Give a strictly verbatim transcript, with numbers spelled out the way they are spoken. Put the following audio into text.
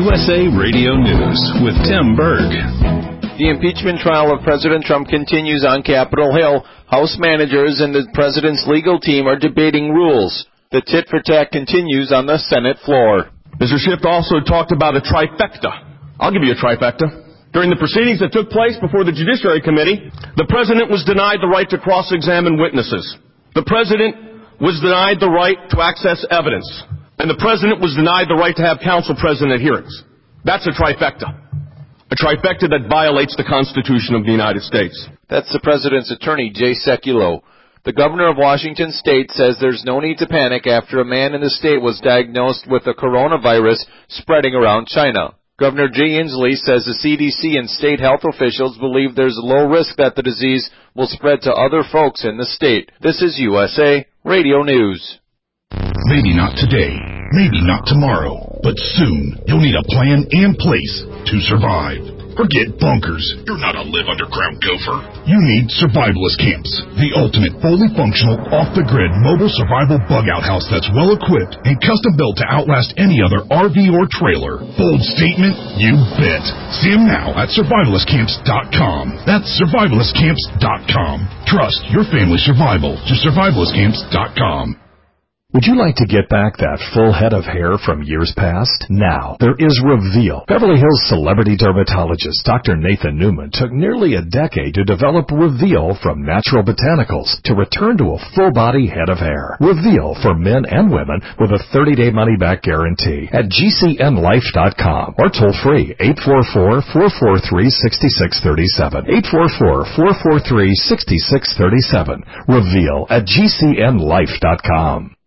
U S A Radio News with Tim Berg. The impeachment trial of President Trump continues on Capitol Hill. House managers and the president's legal team are debating rules. The tit-for-tat continues on the Senate floor. Mister Schiff also talked about a trifecta. I'll give you a trifecta. During the proceedings that took place before the Judiciary Committee, the president was denied the right to cross-examine witnesses. The president was denied the right to access evidence. And the president was denied the right to have counsel present at hearings. That's a trifecta. A trifecta that violates the Constitution of the United States. That's the president's attorney, Jay Sekulow. The governor of Washington State says there's no need to panic after a man in the state was diagnosed with the coronavirus spreading around China. Governor Jay Inslee says the C D C and state health officials believe there's a low risk that the disease will spread to other folks in the state. This is U S A Radio News. Maybe not today, maybe not tomorrow, but soon you'll need a plan and place to survive. Forget bunkers. You're not a live underground gopher. You need survivalist camps, the ultimate fully functional, off-the-grid mobile survival bug-out house that's well-equipped and custom-built to outlast any other R V or trailer. Bold statement? You bet. See them now at survivalist camps dot com. That's survivalist camps dot com. Trust your family's survival to survivalist camps dot com. Would you like to get back that full head of hair from years past? Now, there is Reveal. Beverly Hills celebrity dermatologist Doctor Nathan Newman took nearly a decade to develop Reveal from natural botanicals to return to a full-body head of hair. Reveal for men and women with a thirty-day money-back guarantee at G C N life dot com or toll-free eight four four, four four three, six six three seven. eight four four, four four three, six six three seven. Reveal at G C N life dot com.